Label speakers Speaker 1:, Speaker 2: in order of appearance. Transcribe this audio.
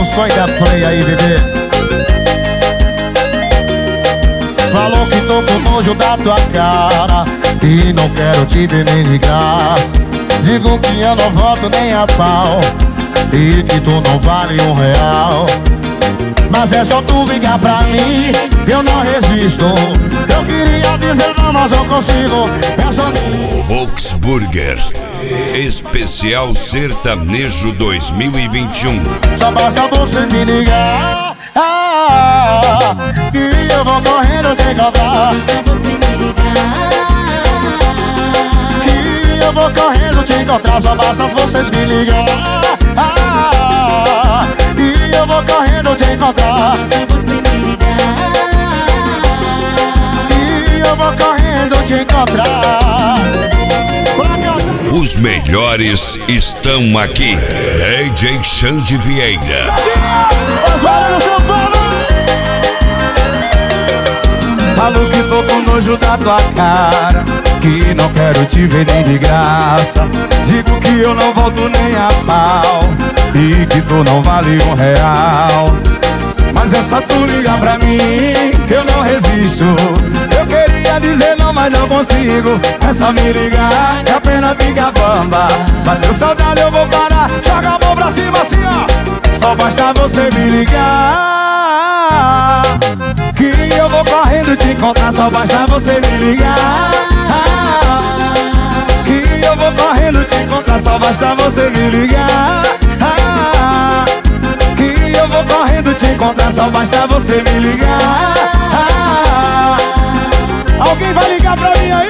Speaker 1: o sonho da play aí, bebê. Falou que tô com nojo da tua cara e não quero te ver nem de graça. Digo que eu não volto nem a pau e que tu não vale R$1. Mas é só tu ligar pra mim, eu não resisto. Eu queria dizer não, mas não consigo. É só mim.
Speaker 2: Volksburger Especial Sertanejo 2021.
Speaker 1: Só basta você me ligar, que eu vou correndo te encontrar.
Speaker 3: Só você me ligar,
Speaker 1: Que eu vou correndo te encontrar. Só basta vocês me ligar, e eu vou correndo te encontrar.
Speaker 3: só você me ligar.
Speaker 1: E eu vou correndo te encontrar.
Speaker 2: Os melhores estão aqui. DJ Xande Vieira.
Speaker 1: Osvaldo São Paulo. Falo que tô com nojo da tua cara, que não quero te ver nem de graça. Digo que eu não volto nem a pau e que tu não vale R$1. Mas é só tu ligar pra mim, que eu não resisto. Eu queria dizer não, mas não consigo. É só me ligar, que a pena fica bamba. Bateu saudade, eu vou parar. Joga a mão pra cima assim, ó. Só basta você me ligar, que eu vou correndo te encontrar. Só basta você me ligar, que eu vou correndo te encontrar. Só basta você me ligar, que eu vou correndo te encontrar. Só basta você me ligar. Alguém vai ligar pra mim aí?